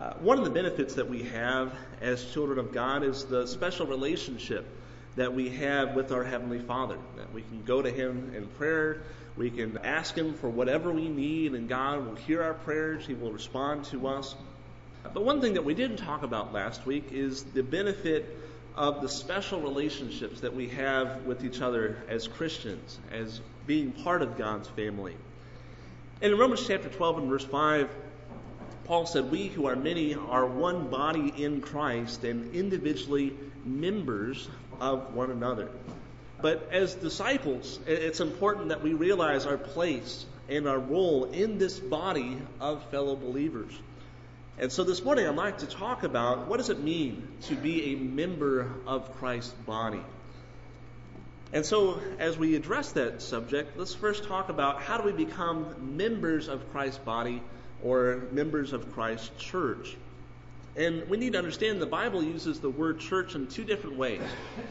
One of the benefits that we have as children of God is the special relationship that we have with our Heavenly Father. That we can go to Him in prayer, we can ask Him for whatever we need, and God will hear our prayers, He will respond to us. But one thing that we didn't talk about last week is the benefit of the special relationships that we have with each other as Christians, as being part of God's family. And in Romans chapter 12 and verse 5, Paul said, "We who are many are one body in Christ and individually members of one another." But as disciples, it's important that we realize our place and our role in this body of fellow believers. And so this morning I'd like to talk about what does it mean to be a member of Christ's body. And so as we address that subject, let's first talk about how do we become members of Christ's body or members of Christ's church. And we need to understand the Bible uses the word church in two different ways.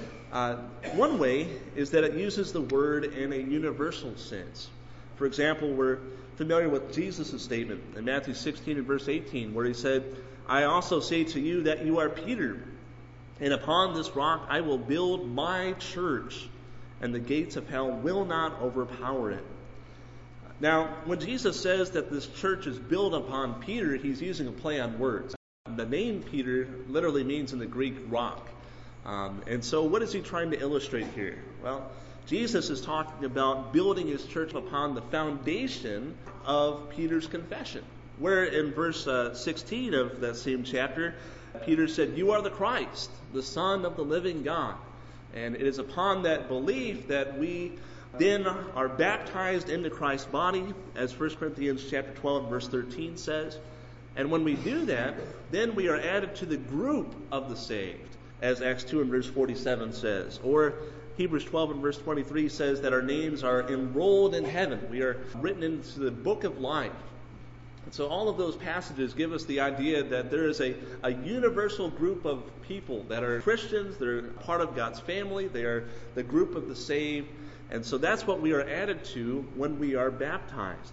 One way is that it uses the word in a universal sense. For example, we're familiar with Jesus' statement in Matthew 16 and verse 18, where He said, "I also say to you that you are Peter, and upon this rock I will build my church, and the gates of hell will not overpower it." Now, when Jesus says that this church is built upon Peter, He's using a play on words. The name Peter literally means in the Greek rock. And so what is He trying to illustrate here? Well, Jesus is talking about building His church upon the foundation of Peter's confession. Where in verse 16 of that same chapter, Peter said, "You are the Christ, the Son of the living God." And it is upon that belief that we then are baptized into Christ's body, as 1 Corinthians chapter 12 verse 13 says. And when we do that, then we are added to the group of the saved, as Acts 2 and verse 47 says. Or Hebrews 12 and verse 23 says that our names are enrolled in heaven. We are written into the book of life. And so all of those passages give us the idea that there is a universal group of people that are Christians, they're part of God's family, they are the group of the saved. And so that's what we are added to when we are baptized.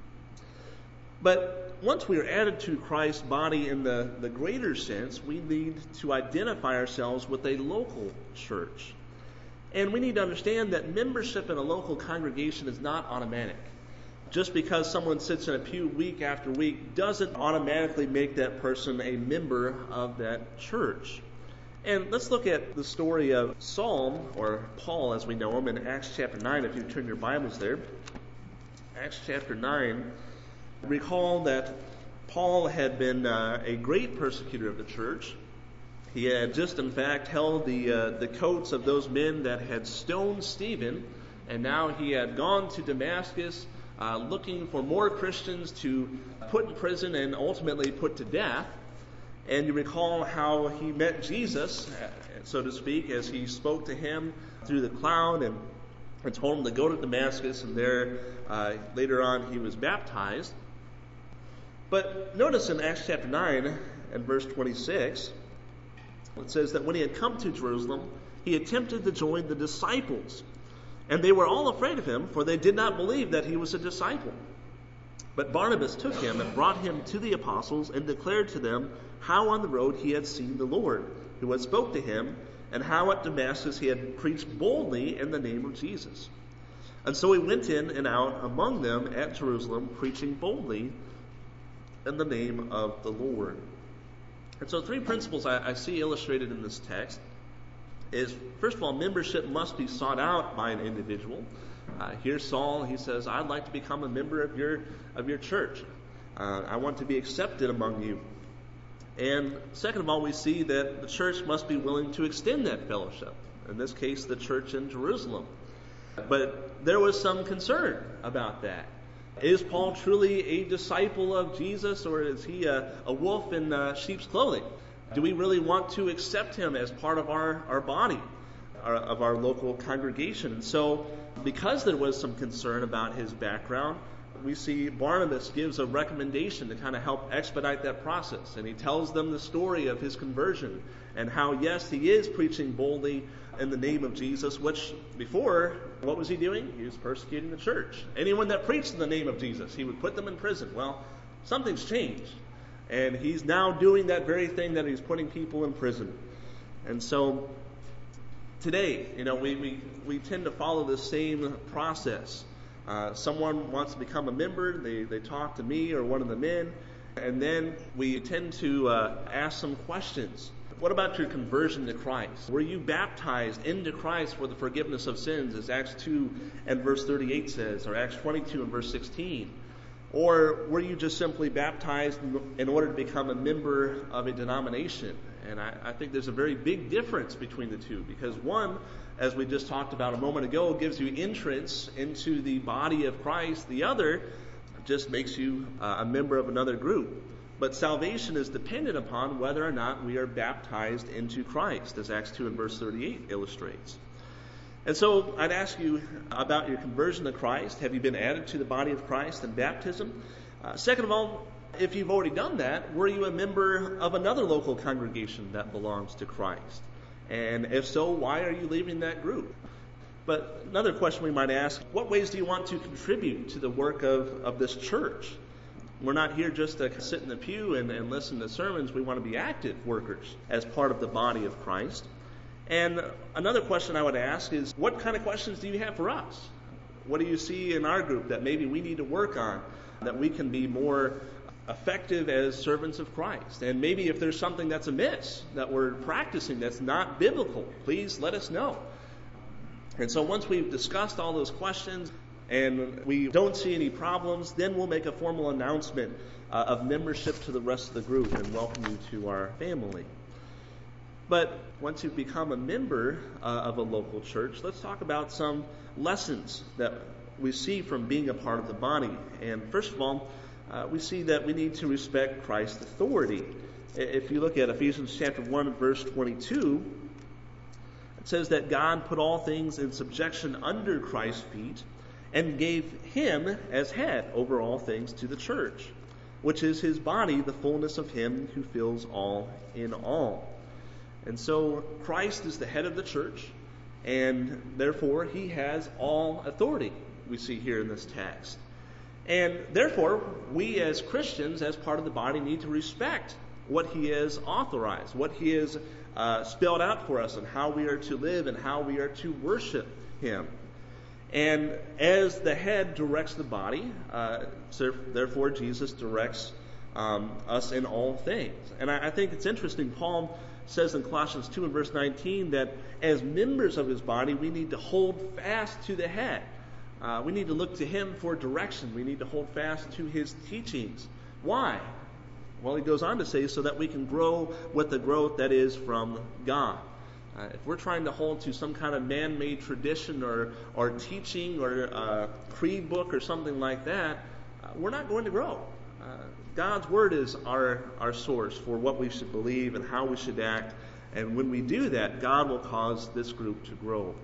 But once we are added to Christ's body in the greater sense, we need to identify ourselves with a local church. And we need to understand that membership in a local congregation is not automatic. Just because someone sits in a pew week after week doesn't automatically make that person a member of that church. And let's look at the story of Saul, or Paul as we know him, in Acts chapter 9, if you turn your Bibles there. Acts chapter 9, recall that Paul had been a great persecutor of the church. He had just, in fact, held the coats of those men that had stoned Stephen, and now he had gone to Damascus looking for more Christians to put in prison and ultimately put to death. And you recall how he met Jesus, so to speak, as he spoke to him through the cloud and told him to go to Damascus, and there later on he was baptized. But notice in Acts chapter 9 and verse 26, it says that when he had come to Jerusalem, he attempted to join the disciples. And they were all afraid of him, for they did not believe that he was a disciple. But Barnabas took him and brought him to the apostles and declared to them how on the road he had seen the Lord, who had spoke to him, and how at Damascus he had preached boldly in the name of Jesus. And so he went in and out among them at Jerusalem, preaching boldly in the name of the Lord. And so three principles I see illustrated in this text is, first of all, membership must be sought out by an individual. Here's Saul. He says, "I'd like to become a member of your church. I want to be accepted among you." And second of all, we see that the church must be willing to extend that fellowship. In this case, the church in Jerusalem. But there was some concern about that. Is Paul truly a disciple of Jesus, or is he a wolf in sheep's clothing? Do we really want to accept him as part of our body, of our local congregation? And so, because there was some concern about his background, we see Barnabas gives a recommendation to kind of help expedite that process. And he tells them the story of his conversion and how, yes, he is preaching boldly in the name of Jesus, which before, what was he doing? He was persecuting the church. Anyone that preached in the name of Jesus, he would put them in prison. Well, something's changed. And he's now doing that very thing that he's putting people in prison. And so today, we tend to follow the same process. Someone wants to become a member, they talk to me or one of the men, and then we tend to ask some questions. What about your conversion to Christ? Were you baptized into Christ for the forgiveness of sins, as Acts 2 and verse 38 says, or Acts 22 and verse 16? Or were you just simply baptized in order to become a member of a denomination? And I think there's a very big difference between the two, because one, as we just talked about a moment ago, gives you entrance into the body of Christ. The other just makes you a member of another group. But salvation is dependent upon whether or not we are baptized into Christ, as Acts 2 and verse 38 illustrates. And so I'd ask you about your conversion to Christ. Have you been added to the body of Christ in baptism? Second of all, if you've already done that, were you a member of another local congregation that belongs to Christ? And if so, why are you leaving that group? But another question we might ask, what ways do you want to contribute to the work of this church? We're not here just to sit in the pew and listen to sermons. We want to be active workers as part of the body of Christ. And another question I would ask is, what kind of questions do you have for us? What do you see in our group that maybe we need to work on, that we can be more effective as servants of Christ? And maybe if there's something that's amiss that we're practicing that's not biblical, please let us know. And so once we've discussed all those questions and we don't see any problems, then we'll make a formal announcement of membership to the rest of the group and welcome you to our family. But once you've become a member of a local church, let's talk about some lessons that we see from being a part of the body. And first of all, we see that we need to respect Christ's authority. If you look at Ephesians chapter 1 verse 22, it says that God put all things in subjection under Christ's feet and gave him as head over all things to the church, which is his body, the fullness of him who fills all in all. And so Christ is the head of the church, and therefore he has all authority, we see here in this text. And therefore, we as Christians, as part of the body, need to respect what he has authorized, what he has spelled out for us, and how we are to live and how we are to worship him. And as the head directs the body, therefore Jesus directs us in all things. And I think it's interesting, Paul says in Colossians 2 and verse 19 that as members of his body, we need to hold fast to the head. We need to look to him for direction. We need to hold fast to his teachings. Why? Well, he goes on to say, so that we can grow with the growth that is from God. If we're trying to hold to some kind of man-made tradition or teaching or creed book or something like that, we're not going to grow. God's word is our source for what we should believe and how we should act. And when we do that, God will cause this group to grow.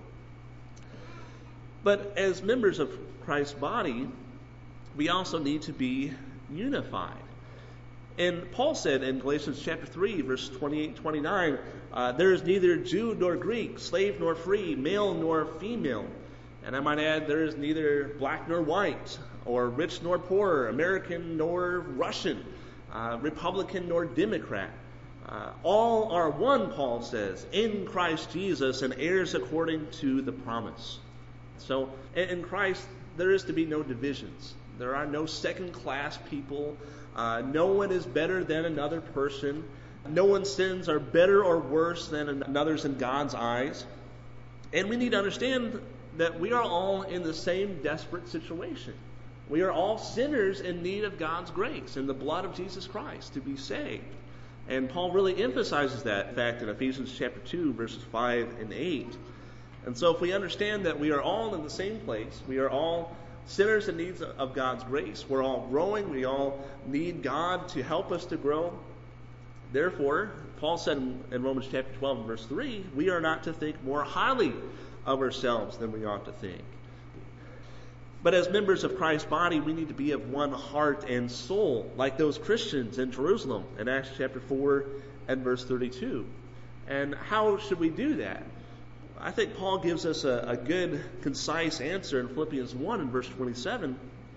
But as members of Christ's body, we also need to be unified. And Paul said in Galatians chapter 3, verse 28-29, there is neither Jew nor Greek, slave nor free, male nor female. And I might add, there is neither black nor white, or rich nor poor, American nor Russian, Republican nor Democrat. All are one, Paul says, in Christ Jesus and heirs according to the promise. So in Christ, there is to be no divisions. There are no second-class people. No one is better than another person. No one's sins are better or worse than another's in God's eyes. And we need to understand that we are all in the same desperate situation. We are all sinners in need of God's grace and the blood of Jesus Christ to be saved. And Paul really emphasizes that fact in Ephesians chapter 2, verses 5 and 8. And so if we understand that we are all in the same place, we are all sinners in need of God's grace, we're all growing, we all need God to help us to grow. Therefore, Paul said in Romans chapter 12, verse 3, we are not to think more highly of ourselves than we ought to think. But as members of Christ's body, we need to be of one heart and soul, like those Christians in Jerusalem in Acts chapter 4 and verse 32. And how should we do that? I think Paul gives us a good, concise answer in Philippians 1 and verse 27.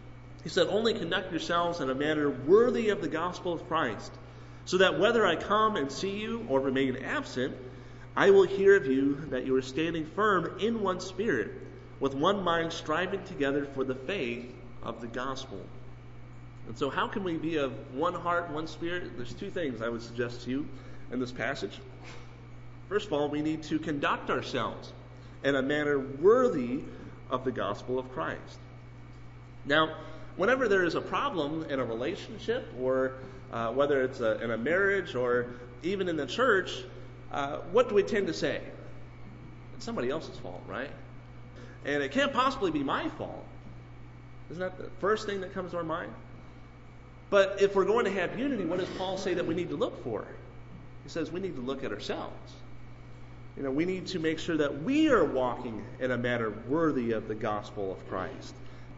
He said, only conduct yourselves in a manner worthy of the gospel of Christ, so that whether I come and see you or remain absent, I will hear of you that you are standing firm in one spirit, with one mind striving together for the faith of the gospel. And so how can we be of one heart, one spirit? There's two things I would suggest to you in this passage. First of all, we need to conduct ourselves in a manner worthy of the gospel of Christ. Now, whenever there is a problem in a relationship, or whether it's in a marriage or even in the church, what do we tend to say? It's somebody else's fault, right? And it can't possibly be my fault. Isn't that the first thing that comes to our mind? But if we're going to have unity, what does Paul say that we need to look for? He says we need to look at ourselves. We need to make sure that we are walking in a manner worthy of the gospel of Christ.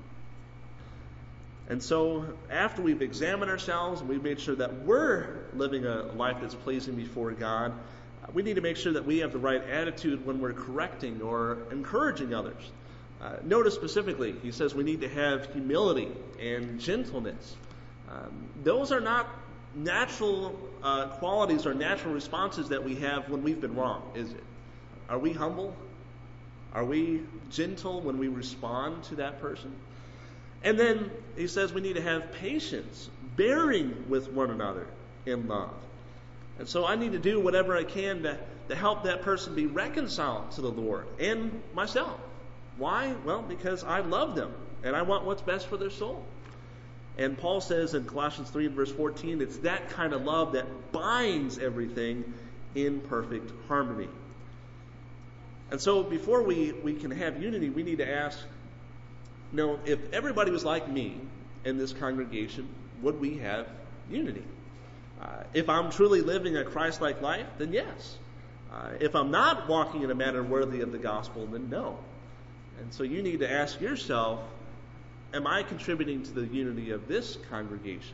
And so after we've examined ourselves and we've made sure that we're living a life that's pleasing before God, we need to make sure that we have the right attitude when we're correcting or encouraging others. Notice specifically, he says we need to have humility and gentleness. Those are not natural qualities or natural responses that we have when we've been wrong, is it? Are we humble? Are we gentle when we respond to that person? And then he says we need to have patience, bearing with one another in love. And so I need to do whatever I can to help that person be reconciled to the Lord and myself. Why? Well, because I love them and I want what's best for their soul. And Paul says in Colossians 3 and verse 14, it's that kind of love that binds everything in perfect harmony. And so before we can have unity, we need to ask, if everybody was like me in this congregation, would we have unity? If I'm truly living a Christ-like life, then yes. If I'm not walking in a manner worthy of the gospel, then no. And so you need to ask yourself, am I contributing to the unity of this congregation?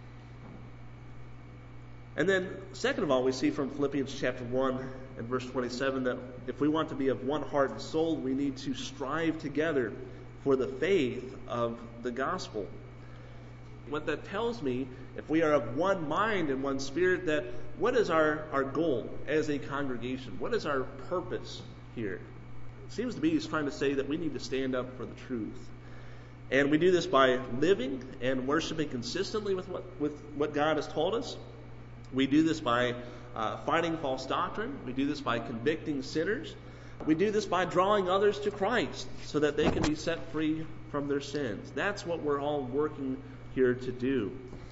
And then, second of all, we see from Philippians chapter 1 and verse 27 that if we want to be of one heart and soul, we need to strive together for the faith of the gospel. What that tells me, if we are of one mind and one spirit, that what is our goal as a congregation? What is our purpose here? It seems to be he's trying to say that we need to stand up for the truth. And we do this by living and worshiping consistently with what God has told us. We do this by fighting false doctrine. We do this by convicting sinners. We do this by drawing others to Christ so that they can be set free from their sins. That's what we're all working here to do.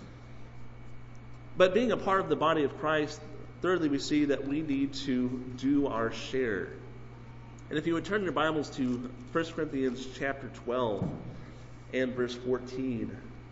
But being a part of the body of Christ, thirdly, we see that we need to do our share. And if you would turn your Bibles to 1 Corinthians chapter 12 and verse 14.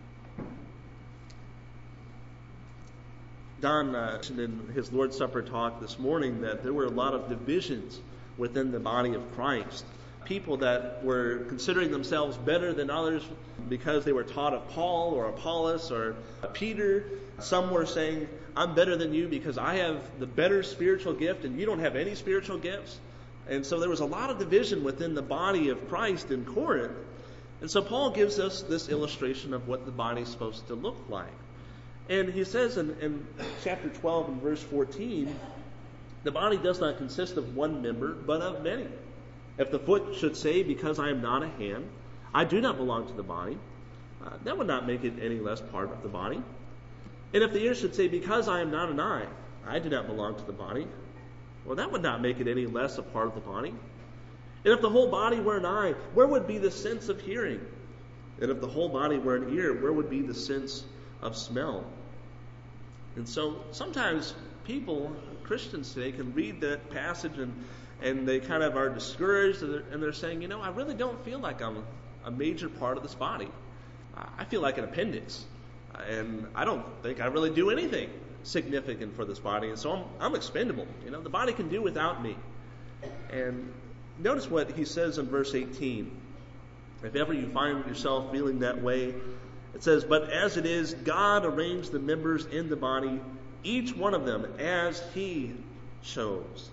Don mentioned in his Lord's Supper talk this morning that there were a lot of divisions within the body of Christ. People that were considering themselves better than others because they were taught of Paul or Apollos or Peter. Some were saying, I'm better than you because I have the better spiritual gift and you don't have any spiritual gifts. And so there was a lot of division within the body of Christ in Corinth. And so Paul gives us this illustration of what the body is supposed to look like. And he says in chapter 12 and verse 14, the body does not consist of one member, but of many. If the foot should say, because I am not a hand, I do not belong to the body, that would not make it any less part of the body. And if the ear should say, because I am not an eye, I do not belong to the body, well, that would not make it any less a part of the body. And if the whole body were an eye, where would be the sense of hearing? And if the whole body were an ear, where would be the sense of smell? And so sometimes people, Christians today, can read that passage and they kind of are discouraged and they're saying, I really don't feel like I'm a major part of this body. I feel like an appendix. And I don't think I really do anything significant for this body. And so I'm expendable. The body can do without me. And notice what he says in verse 18. If ever you find yourself feeling that way, it says, but as it is, God arranged the members in the body, each one of them as he chose.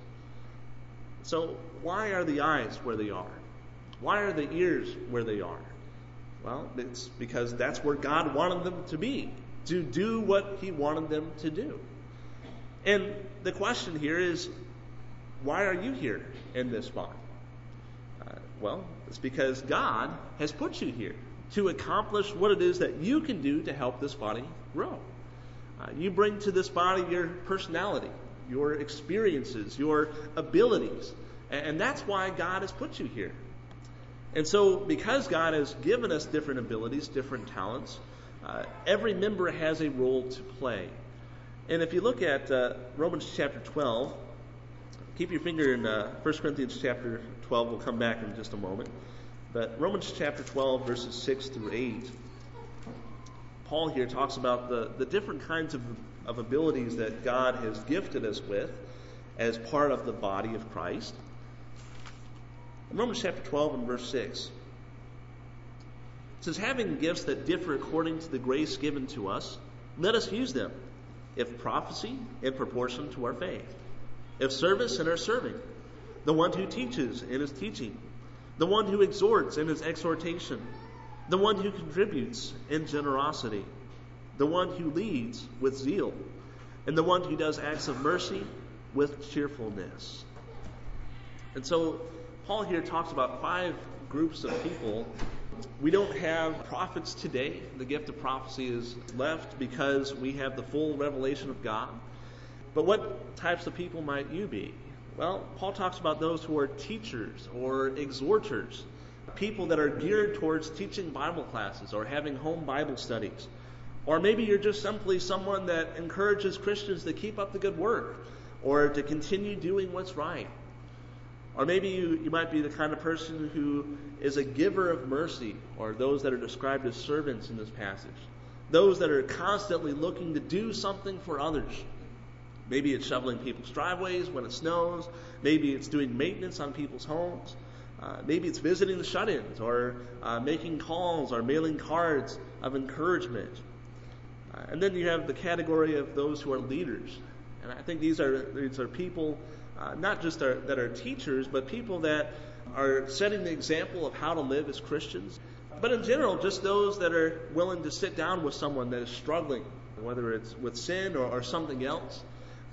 So why are the eyes where they are? Why are the ears where they are? Well, it's because that's where God wanted them to be, to do what He wanted them to do. And the question here is, why are you here in this body? Well, it's because God has put you here to accomplish what it is that you can do to help this body grow. You bring to this body your personality, your experiences, your abilities, and that's why God has put you here. And so, because God has given us different abilities, different talents, every member has a role to play. And if you look at Romans chapter 12, keep your finger in 1 Corinthians chapter 12. We'll come back in just a moment. But Romans chapter 12, verses 6 through 8, Paul here talks about the different kinds of abilities that God has gifted us with as part of the body of Christ. In Romans chapter 12 and verse 6, it says, having gifts that differ according to the grace given to us, let us use them. If prophecy, in proportion to our faith. If service, in our serving. The one who teaches, in his teaching. The one who exhorts, in his exhortation. The one who contributes, in generosity. The one who leads, with zeal. And the one who does acts of mercy, with cheerfulness. And so, Paul here talks about 5 groups of people. We don't have prophets today. The gift of prophecy is left because we have the full revelation of God. But what types of people might you be? Well, Paul talks about those who are teachers or exhorters, people that are geared towards teaching Bible classes or having home Bible studies. Or maybe you're just simply someone that encourages Christians to keep up the good work or to continue doing what's right. Or maybe you might be the kind of person who is a giver of mercy, or those that are described as servants in this passage. Those that are constantly looking to do something for others. Maybe it's shoveling people's driveways when it snows. Maybe it's doing maintenance on people's homes. Maybe it's visiting the shut-ins, or making calls, or mailing cards of encouragement. And then you have the category of those who are leaders. And I think these are people not just that are teachers, but people that are setting the example of how to live as Christians. But in general, just those that are willing to sit down with someone that is struggling, whether it's with sin or something else.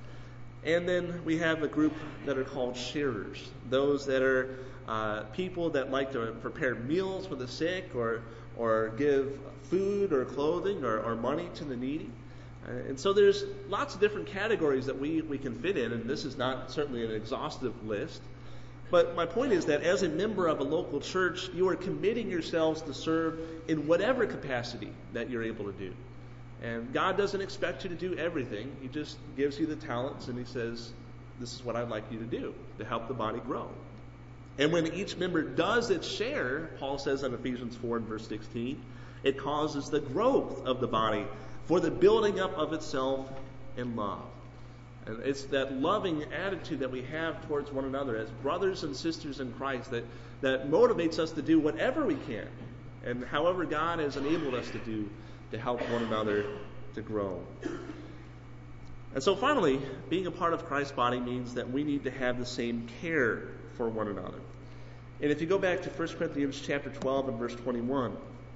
And then we have a group that are called sharers, those that are people that like to prepare meals for the sick, or give food or clothing or money to the needy. And so there's lots of different categories that we can fit in, and this is not certainly an exhaustive list. But my point is that as a member of a local church, you are committing yourselves to serve in whatever capacity that you're able to do. And God doesn't expect you to do everything. He just gives you the talents, and He says, this is what I'd like you to do to help the body grow. And when each member does its share, Paul says in Ephesians 4 and verse 16, it causes the growth of the body for the building up of itself in love. And it's that loving attitude that we have towards one another as brothers and sisters in Christ that motivates us to do whatever we can, and however God has enabled us to do, to help one another to grow. And so finally, being a part of Christ's body means that we need to have the same care for one another. And if you go back to 1 Corinthians chapter 12 and verse 21,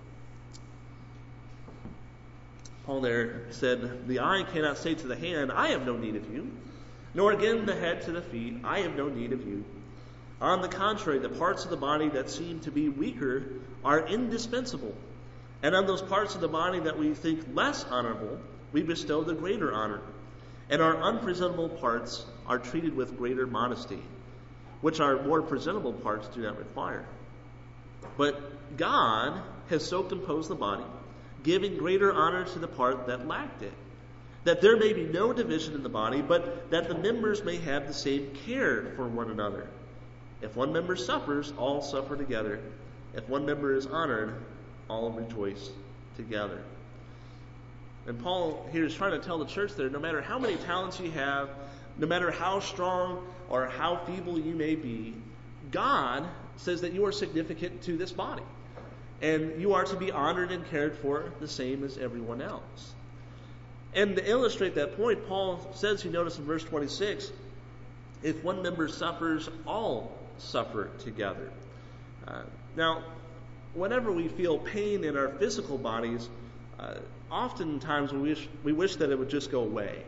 Paul there said, the eye cannot say to the hand, I have no need of you, nor again the head to the feet, I have no need of you. On the contrary, the parts of the body that seem to be weaker are indispensable. And on those parts of the body that we think less honorable, we bestow the greater honor. And our unpresentable parts are treated with greater modesty, which our more presentable parts do not require. But God has so composed the body, giving greater honor to the part that lacked it, that there may be no division in the body, but that the members may have the same care for one another. If one member suffers, all suffer together. If one member is honored, all rejoice together. And Paul here is trying to tell the church there, no matter how many talents you have, no matter how strong or how feeble you may be, God says that you are significant to this body. And you are to be honored and cared for the same as everyone else. And to illustrate that point, Paul says, you notice in verse 26, if one member suffers, all suffer together. Now, whenever we feel pain in our physical bodies, oftentimes we wish that it would just go away.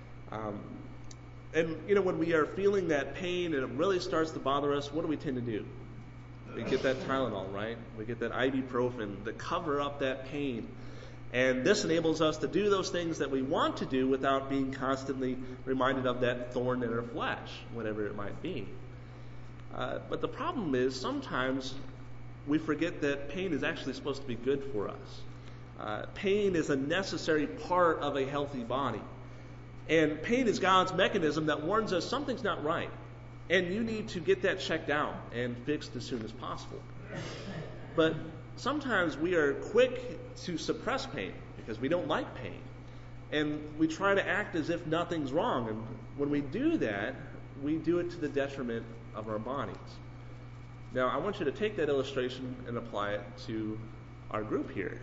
And when we are feeling that pain and it really starts to bother us, what do we tend to do? We get that Tylenol, right? We get that ibuprofen to cover up that pain. And this enables us to do those things that we want to do without being constantly reminded of that thorn in our flesh, whatever it might be. But the problem is sometimes we forget that pain is actually supposed to be good for us. Pain is a necessary part of a healthy body. And pain is God's mechanism that warns us something's not right. And you need to get that checked out and fixed as soon as possible. But sometimes we are quick to suppress pain because we don't like pain. And we try to act as if nothing's wrong. And when we do that, we do it to the detriment of our bodies. Now, I want you to take that illustration and apply it to our group here.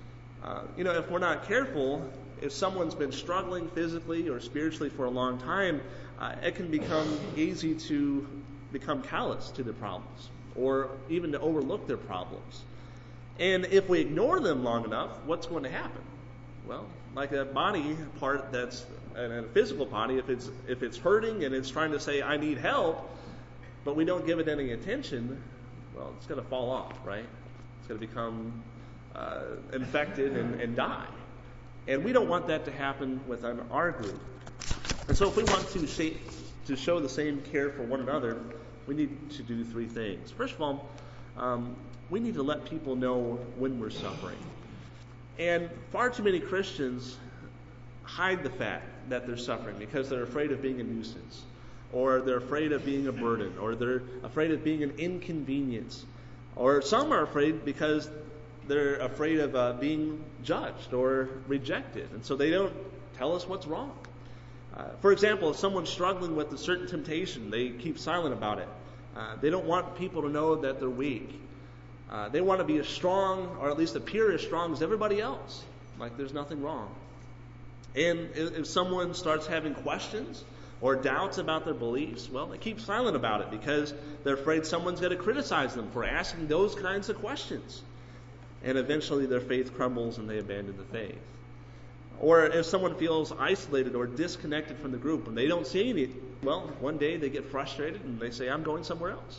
If we're not careful, if someone's been struggling physically or spiritually for a long time, it can become easy to become callous to their problems or even to overlook their problems. And if we ignore them long enough, what's going to happen? Well, like a body part that's a physical body, if it's hurting and it's trying to say, I need help, but we don't give it any attention, well, it's going to fall off, right? It's going to become infected and die. And we don't want that to happen within our group. And so if we want to show the same care for one another, we need to do three things. First of all, we need to let people know when we're suffering. And far too many Christians hide the fact that they're suffering because they're afraid of being a nuisance, or they're afraid of being a burden, or they're afraid of being an inconvenience. Or some are afraid because they're afraid of being judged or rejected, and so they don't tell us what's wrong. For example, if someone's struggling with a certain temptation, they keep silent about it. They don't want people to know that they're weak. They want to be as strong, or at least appear as strong as everybody else, like there's nothing wrong. And if someone starts having questions or doubts about their beliefs, well, they keep silent about it because they're afraid someone's going to criticize them for asking those kinds of questions. And eventually their faith crumbles and they abandon the faith. Or if someone feels isolated or disconnected from the group and they don't see any, well, one day they get frustrated and they say, I'm going somewhere else.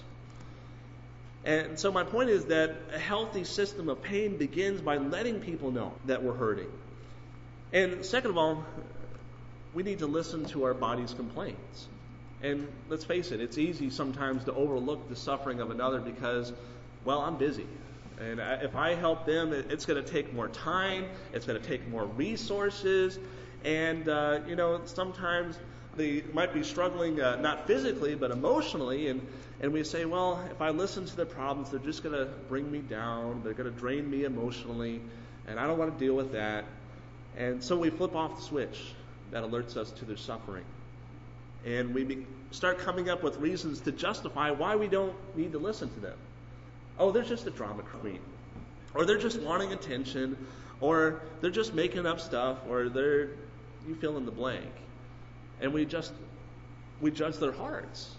And so my point is that a healthy system of pain begins by letting people know that we're hurting. And second of all, we need to listen to our body's complaints. And let's face it, it's easy sometimes to overlook the suffering of another because, well, I'm busy. And if I help them, it's going to take more time, it's going to take more resources, and, sometimes they might be struggling not physically but emotionally, and we say, well, if I listen to their problems, they're just going to bring me down, they're going to drain me emotionally, and I don't want to deal with that. And so we flip off the switch that alerts us to their suffering. And we start coming up with reasons to justify why we don't need to listen to them. Oh, they're just a drama queen. Or they're just wanting attention. Or they're just making up stuff. Or you fill in the blank. And we judge their hearts.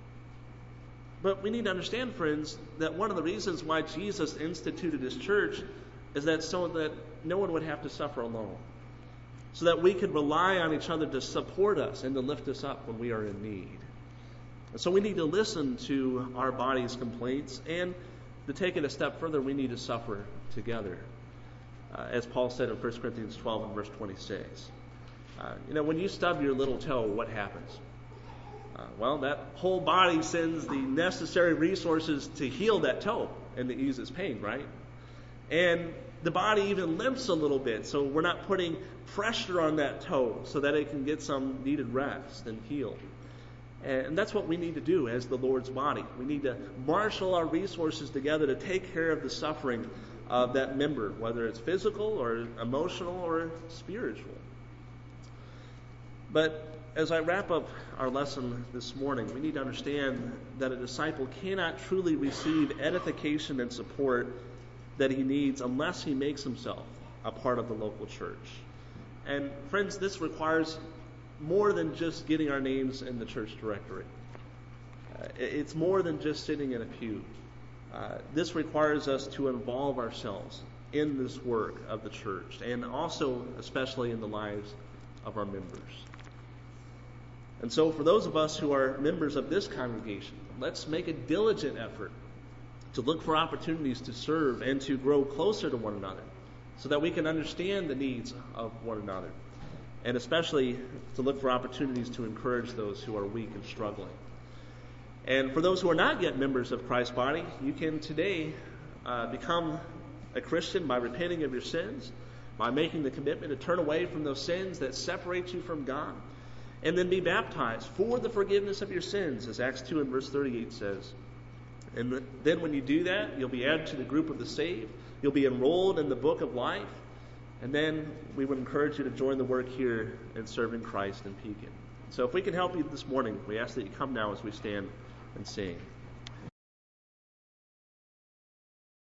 But we need to understand, friends, that one of the reasons why Jesus instituted his church is that so that no one would have to suffer alone. So that we could rely on each other to support us and to lift us up when we are in need. And so we need to listen to our body's complaints, and to take it a step further, we need to suffer together. As Paul said in 1 Corinthians 12 and verse 26. When you stub your little toe, what happens? Well, that whole body sends the necessary resources to heal that toe and to ease its pain, right? And the body even limps a little bit, so we're not putting pressure on that toe so that it can get some needed rest and heal. And that's what we need to do as the Lord's body. We need to marshal our resources together to take care of the suffering of that member, whether it's physical or emotional or spiritual. But as I wrap up our lesson this morning, we need to understand that a disciple cannot truly receive edification and support that he needs unless he makes himself a part of the local church. And friends, this requires more than just getting our names in the church directory. It's more than just sitting in a pew. This requires us to involve ourselves in this work of the church, and also especially in the lives of our members. And so for those of us who are members of this congregation, let's make a diligent effort to look for opportunities to serve and to grow closer to one another so that we can understand the needs of one another, and especially to look for opportunities to encourage those who are weak and struggling. And for those who are not yet members of Christ's body, you can today become a Christian by repenting of your sins, by making the commitment to turn away from those sins that separate you from God, and then be baptized for the forgiveness of your sins, as Acts 2 and verse 38 says. And then when you do that, you'll be added to the group of the saved. You'll be enrolled in the book of life. And then we would encourage you to join the work here in serving Christ in Pekin. So if we can help you this morning, we ask that you come now as we stand and sing.